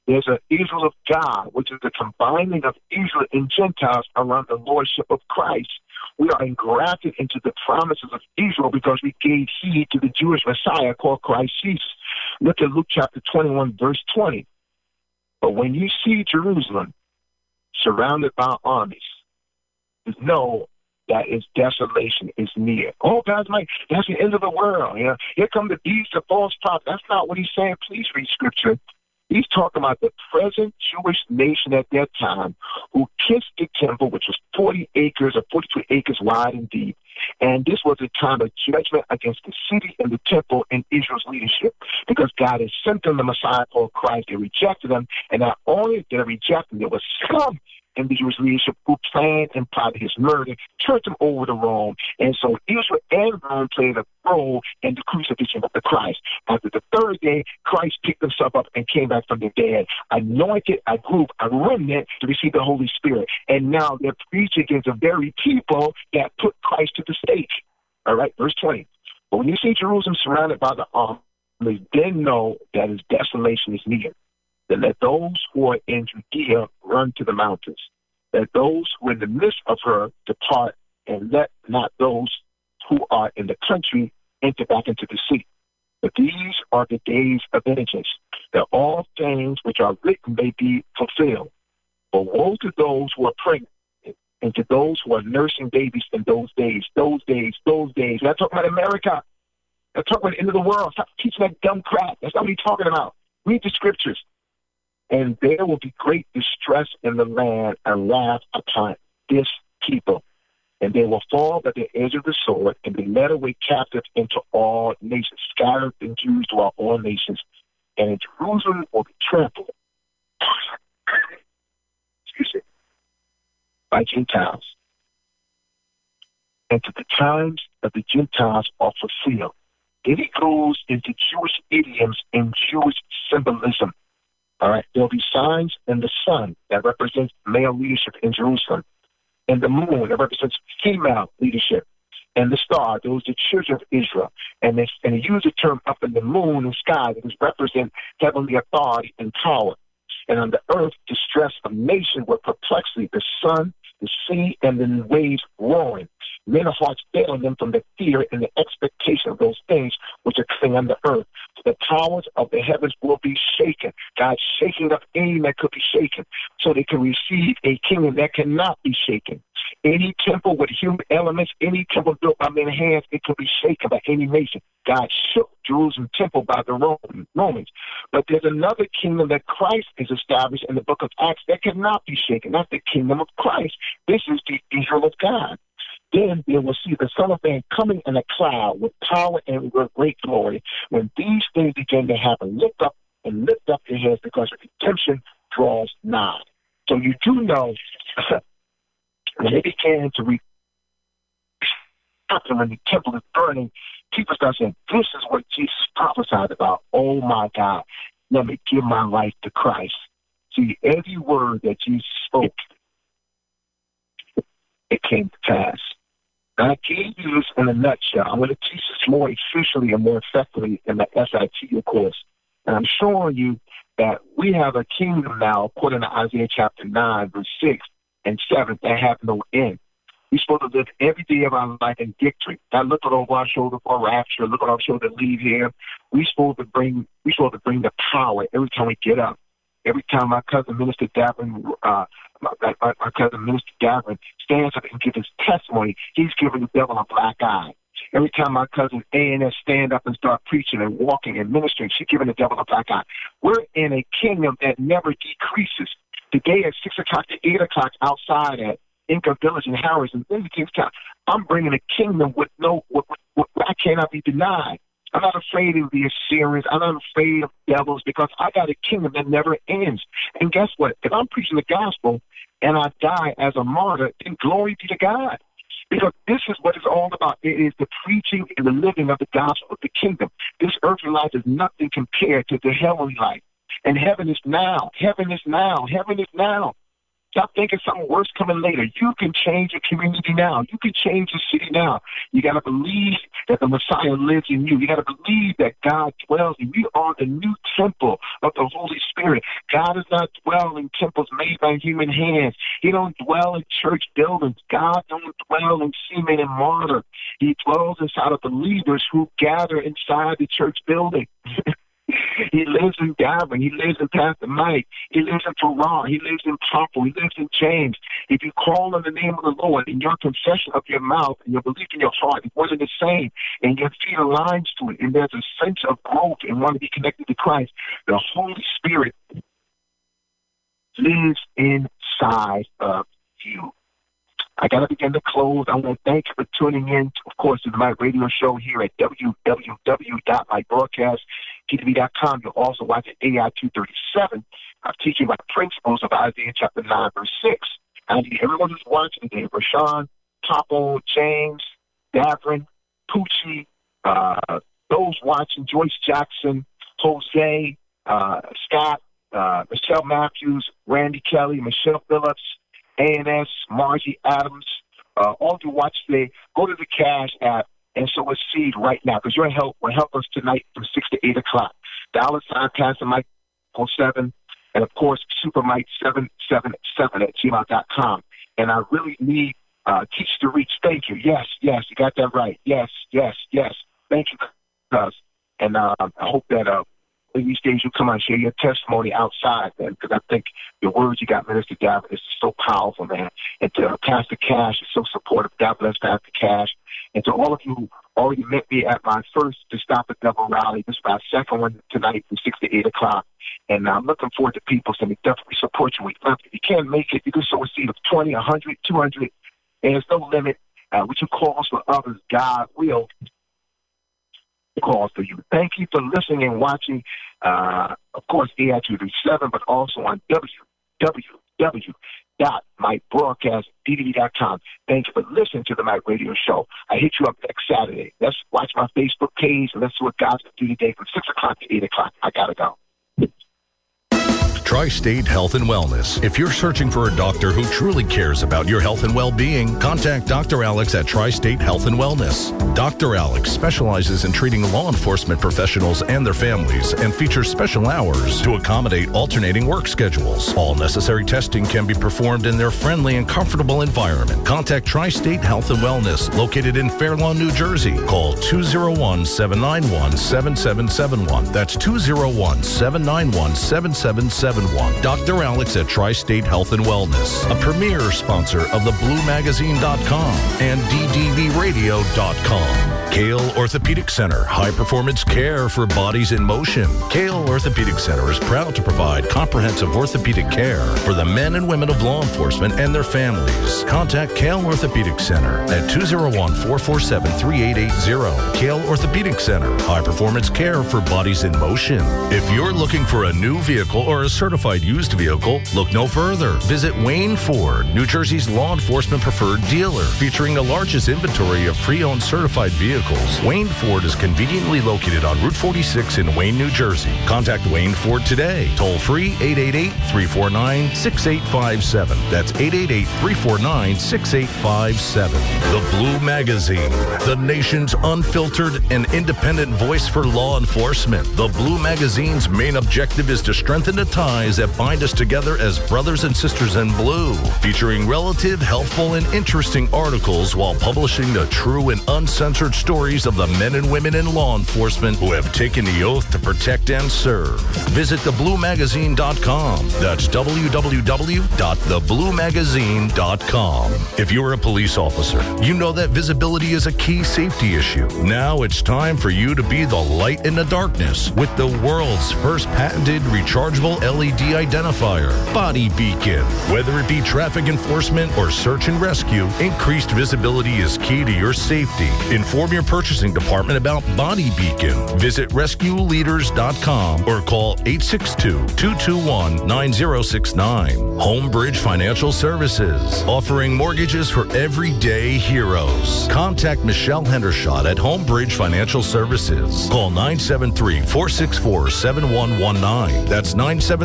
There's an Israel of God, which is the combining of Israel and Gentiles around the lordship of Christ. We are engrafted into the promises of Israel because we gave heed to the Jewish Messiah called Christ Jesus. Look at Luke chapter 21, verse 20. But when you see Jerusalem surrounded by armies, know that its desolation is near. Oh, God's like, that's the end of the world. You know, here come the beast of false prophet. That's not what he's saying. Please read scripture. He's talking about the present Jewish nation at that time who kissed the temple, which was 40 acres or 42 acres wide and deep. And this was a time of judgment against the city and the temple and Israel's leadership because God had sent them the Messiah called Christ. They rejected him. And not only did they reject him, there was some in the Jewish leadership who planned and plotted his murder, turned him over to Rome. And so Israel and Rome played a role in the crucifixion of the Christ. After the third day, Christ picked himself up and came back from the dead, anointed a group, a remnant, to receive the Holy Spirit. And now they're preaching against the very people that put Christ to the stake. All right, verse 20. But when you see Jerusalem surrounded by the armies, then know that its desolation is near. Then let those who are in Judea run to the mountains. Let those who are in the midst of her depart, and let not those who are in the country enter back into the city. But these are the days of vengeance, that all things which are written may be fulfilled. But woe to those who are pregnant, and to those who are nursing babies in those days. We're not talking about America. We're talking about the end of the world. Stop teaching that dumb crap. That's not what he's talking about. Read the scriptures. And there will be great distress in the land and wrath upon this people. And they will fall by the edge of the sword and be led away captive into all nations, scattered in Jews throughout all nations. And in Jerusalem will be trampled by Gentiles. And to the times of the Gentiles are fulfilled. Then he goes into Jewish idioms and Jewish symbolism. All right, there'll be signs in the sun that represents male leadership in Jerusalem, and the moon that represents female leadership, and the star, those are the children of Israel. And they use the term up in the moon and sky that represent heavenly authority and power. And on the earth, distress of nation with perplexity, the sun, the sea, and the waves roaring. Men's hearts failing them from the fear and the expectation of those things which are coming on the earth. The powers of the heavens will be shaken. God's shaking up anything that could be shaken so they can receive a kingdom that cannot be shaken. Any temple with human elements, any temple built by men's hands, it could be shaken by any nation. God shook Jerusalem temple by the Romans. But there's another kingdom that Christ is established in the book of Acts that cannot be shaken. That's the kingdom of Christ. This is the Israel of God. Then they will see the Son of Man coming in a cloud with power and with great glory. When these things begin to happen, lift up your heads because redemption draws nigh. So you do know when they began to when the temple is burning, people start saying, this is what Jesus prophesied about. Oh my God, let me give my life to Christ. See, every word that Jesus spoke, it came to pass. Now, I gave you this in a nutshell. I'm going to teach this more efficiently and more effectively in the SIT course. And I'm showing you that we have a kingdom now, according to Isaiah chapter 9, verse 6 and 7, that have no end. We're supposed to live every day of our life in victory. Not looking over our shoulder for rapture, looking over our shoulder to leave here. We're supposed to bring the power every time we get up. Every time my cousin Minister Davin, my cousin Minister Davin stands up and gives his testimony, he's giving the devil a black eye. Every time my cousin A&S stand up and start preaching and walking and ministering, she's giving the devil a black eye. We're in a kingdom that never decreases. Today at 6 o'clock to 8 o'clock outside at Inca Village in Harrison, I'm bringing a kingdom with I cannot be denied. I'm not afraid of the Assyrians. I'm not afraid of devils because I got a kingdom that never ends. And guess what? If I'm preaching the gospel and I die as a martyr, then glory be to God. Because this is what it's all about. It is the preaching and the living of the gospel of the kingdom. This earthly life is nothing compared to the heavenly life. And heaven is now. Heaven is now. Heaven is now. Stop thinking something worse coming later. You can change your community now. You can change the city now. You got to believe that the Messiah lives in you. You got to believe that God dwells in you. You are the new temple of the Holy Spirit. God does not dwell in temples made by human hands. He don't dwell in church buildings. God don't dwell in cement and mortar. He dwells inside of believers who gather inside the church building. He lives in Gavin. He lives in Pastor Mike. He lives in Farrar. He lives in Popple. He lives in James. If you call on the name of the Lord and your confession of your mouth and your belief in your heart, it wasn't the same, and your feet aligns to it, and there's a sense of growth and want to be connected to Christ, the Holy Spirit lives inside of you. I got to begin to close. I want to thank you for tuning in, of course, to my radio show here at www.mybroadcasttv.com. You'll also watch at AI 237. I'm teaching my principles of Isaiah chapter 9, verse 6. I need everyone who's watching today, Rashawn, Popo, James, Davrin, Poochie, those watching, Joyce Jackson, Jose, Scott, Michelle Matthews, Randy Kelly, Michelle Phillips, ANS, Margie Adams, all you watch today, go to the Cash app and sow a seed right now, because your help will help us tonight from 6 to 8 o'clock. $ Pastor Mike 07, and of course, Super Mike 777 at gmail.com. And I really need Teach to Reach. Thank you. Yes, you got that right. Yes. Thank you, cuz. And I hope that these days you come on and share your testimony outside, man, because I think the words you got, Minister Gavin, is so powerful, man. And to Pastor Cash is so supportive. God bless Pastor Cash. And to all of you who already met me at my first To Stop the Devil rally, this is my second one tonight from 6 to 8 o'clock. And I'm looking forward to people, so we definitely support you. We love you. If you can't make it, you can sow a seed of 20, 100, 200. And there's no limit. What you cause for others, God will cause for you. Thank you for listening and watching, of course, AI237, but also on www.mybroadcasttv.com. Thank you for listening to the Mike Radio Show. I hit you up next Saturday. Let's watch my Facebook page, and let's see what God's going to do today from 6 o'clock to 8 o'clock. I got to go. Tri-State Health and Wellness. If you're searching for a doctor who truly cares about your health and well-being, contact Dr. Alex at Tri-State Health and Wellness. Dr. Alex specializes in treating law enforcement professionals and their families and features special hours to accommodate alternating work schedules. All necessary testing can be performed in their friendly and comfortable environment. Contact Tri-State Health and Wellness, located in Fair Lawn, New Jersey. Call 201-791-7771. That's 201-791-7771. Dr. Alex at Tri-State Health and Wellness, a premier sponsor of the BlueMagazine.com and DDVRadio.com. Kale Orthopedic Center, high-performance care for bodies in motion. Kale Orthopedic Center is proud to provide comprehensive orthopedic care for the men and women of law enforcement and their families. Contact Kale Orthopedic Center at 201-447-3880. Kale Orthopedic Center, high-performance care for bodies in motion. If you're looking for a new vehicle or a certified used vehicle, look no further. Visit Wayne Ford, New Jersey's law enforcement preferred dealer, featuring the largest inventory of pre-owned certified vehicles. Wayne Ford is conveniently located on Route 46 in Wayne, New Jersey. Contact Wayne Ford today. Toll free 888-349-6857. That's 888-349-6857. The Blue Magazine, the nation's unfiltered and independent voice for law enforcement. The Blue Magazine's main objective is to strengthen the ties that bind us together as brothers and sisters in blue, featuring relative, helpful, and interesting articles while publishing the true and uncensored stories of the men and women in law enforcement who have taken the oath to protect and serve. Visit thebluemagazine.com. That's www.thebluemagazine.com. If you're a police officer, you know that visibility is a key safety issue. Now it's time for you to be the light in the darkness with the world's first patented rechargeable LED identifier, Body Beacon. Whether it be traffic enforcement or search and rescue, increased visibility is key to your safety. Inform your your purchasing department about Body Beacon. Visit rescueleaders.com or call 862-221-9069. Homebridge Financial Services, offering mortgages for everyday heroes. Contact Michelle Hendershot at Homebridge Financial Services. Call 973-464-7119. That's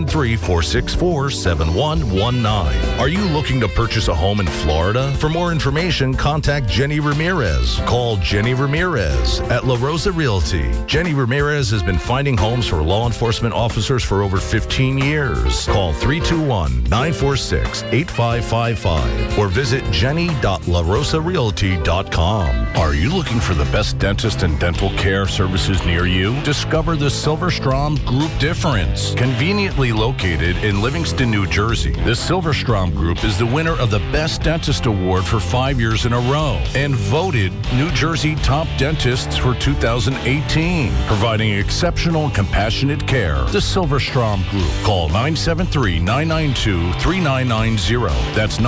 973-464-7119. Are you looking to purchase a home in Florida? For more information, contact Jenny Ramirez. Call Jenny Ramirez at La Rosa Realty. Jenny Ramirez has been finding homes for law enforcement officers for over 15 years. Call 321-946-8555 or visit jenny.larosarealty.com. Are you looking for the best dentist and dental care services near you? Discover the Silverstrom Group difference. Conveniently located in Livingston, New Jersey, the Silverstrom Group is the winner of the Best Dentist Award for 5 years in a row and voted New Jersey Top Dentists for 2018, providing exceptional and compassionate care. The Silverstrom Group. Call 973-992-3990. That's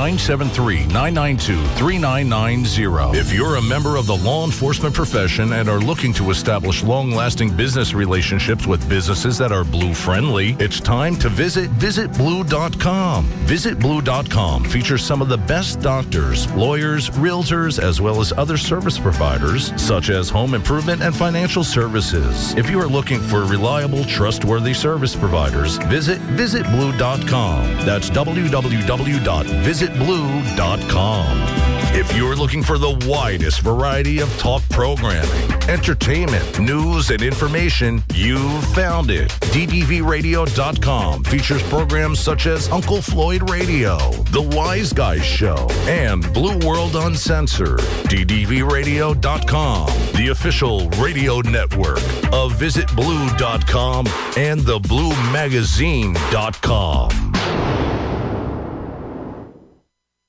973-992-3990. If you're a member of the law enforcement profession and are looking to establish long-lasting business relationships with businesses that are Blue-friendly, it's time to visit visitblue.com. Visitblue.com features some of the best doctors, lawyers, realtors, as well as other service providers, such as home improvement and financial services. If you are looking for reliable, trustworthy service providers, visit visitblue.com. That's www.visitblue.com. If you're looking for the widest variety of talk programming, entertainment, news, and information, you've found it. DDVRadio.com features programs such as Uncle Floyd Radio, The Wise Guys Show, and Blue World Uncensored. DDVRadio.com, the official radio network of VisitBlue.com and TheBlueMagazine.com.